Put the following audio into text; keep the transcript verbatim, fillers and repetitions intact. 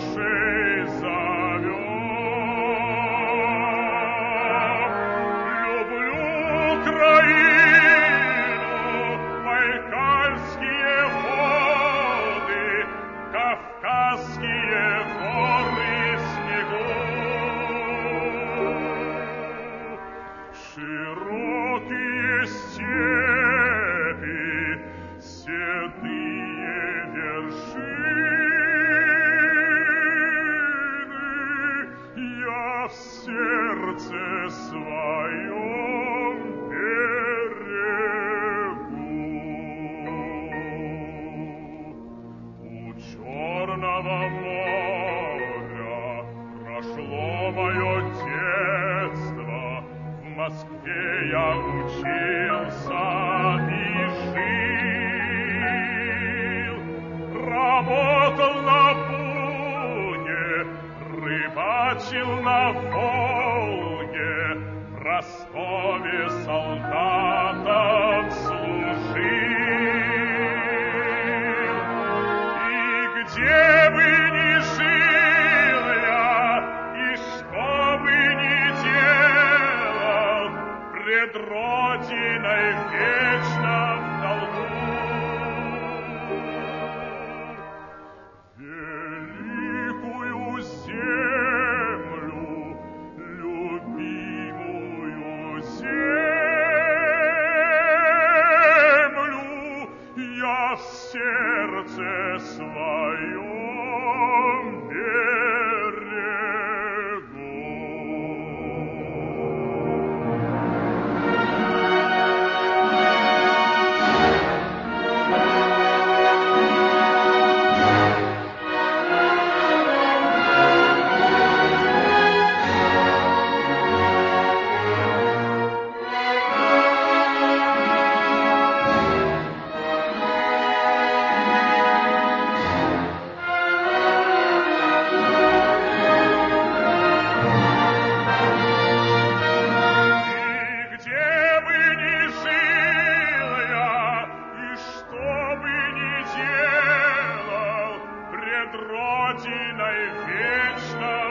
душей зовет. Люблю Украину, Байкальские воды, Кавказские горы снегу. Широкие степи, седые вершины, я в сердце своем берегу. У Черного моря прошло мое детство, в Москве я учился и жил, работал на Буге, рыбачил на Волге, в Ростове солдатом служил. И где бы ни жил я, и что бы ни делал, пред Родиной вечно в долгу. Великую землю, любимую землю, я в сердце своем берегу. Родиной вечно